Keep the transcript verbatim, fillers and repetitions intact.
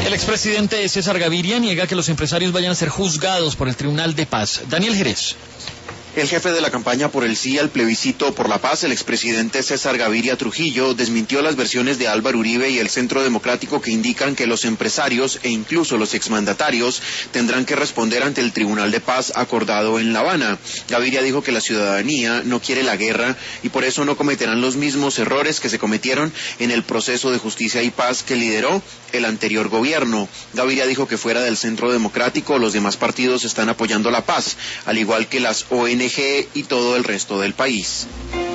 El expresidente César Gaviria niega que los empresarios vayan a ser juzgados por el Tribunal de Paz. Daniel Jerez. El jefe de la campaña por el sí al plebiscito por la paz, el expresidente César Gaviria Trujillo, desmintió las versiones de Álvaro Uribe y el Centro Democrático que indican que los empresarios e incluso los exmandatarios tendrán que responder ante el Tribunal de Paz acordado en La Habana. Gaviria dijo que la ciudadanía no quiere la guerra y por eso no cometerán los mismos errores que se cometieron en el proceso de justicia y paz que lideró el anterior gobierno. Gaviria dijo que fuera del Centro Democrático los demás partidos están apoyando la paz, al igual que las O N G y todo el resto del país.